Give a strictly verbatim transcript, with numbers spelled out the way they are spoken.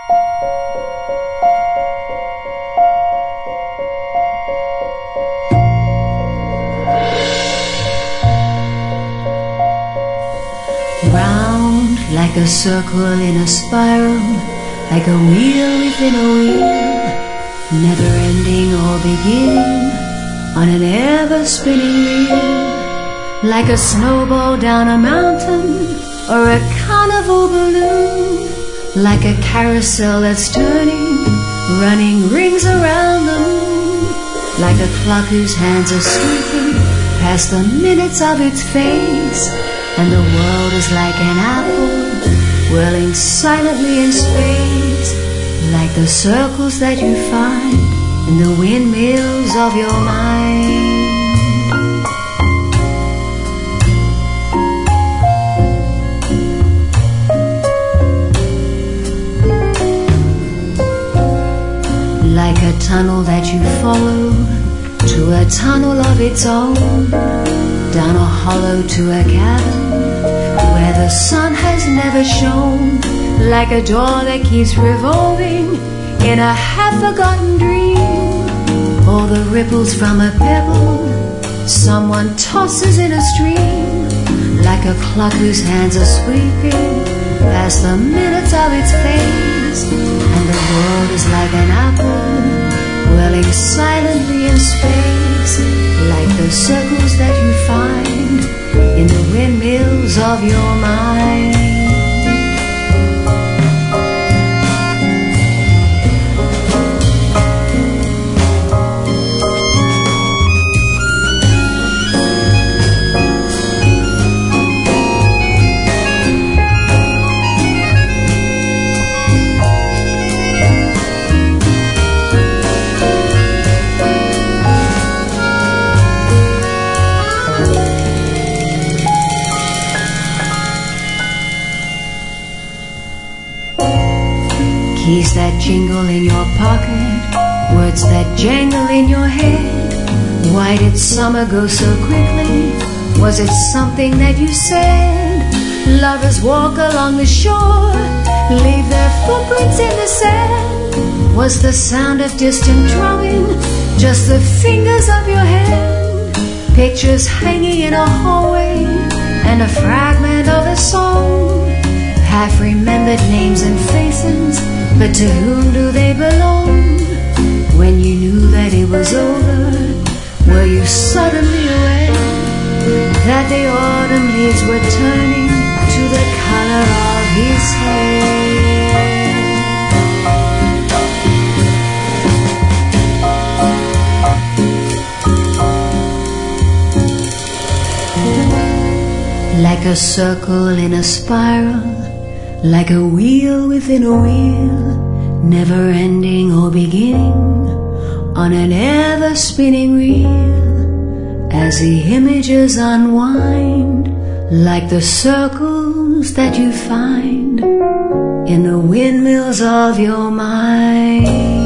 Round like a circle in a spiral, like a wheel within a wheel, never ending or beginning, on an ever-spinning reel. Like a snowball down a mountain, or a carnival balloon, like a carousel that's turning, running rings around the moon, like a clock whose hands are sweeping past the minutes of its face, and the world is like an apple whirling silently in space, like the circles that you find in the windmills of your mind. Like a tunnel that you follow to a tunnel of its own, down a hollow to a cavern where the sun has never shone, like a door that keeps revolving in a half-forgotten dream, or the ripples from a pebble someone tosses in a stream, like a clock whose hands are sweeping past the minutes of its face, and the world is like an apple whirling silently in space, like the circles that you find in the windmills of your mind. Keys that jingle in your pocket, words that jangle in your head. Why did summer go so quickly? Was it something that you said? Lovers walk along the shore, leave their footprints in the sand. Was the sound of distant drumming just the fingers of your hand? Pictures hanging in a hallway and a fragment of a song, half-remembered names and faces, but to whom do they belong? When you knew that it was over, were you suddenly aware that the autumn leaves were turning to the color of his hair? Like a circle in a spiral, like a wheel within a wheel, never ending or beginning, on an ever-spinning reel, as the images unwind, like the circles that you find in the windmills of your mind.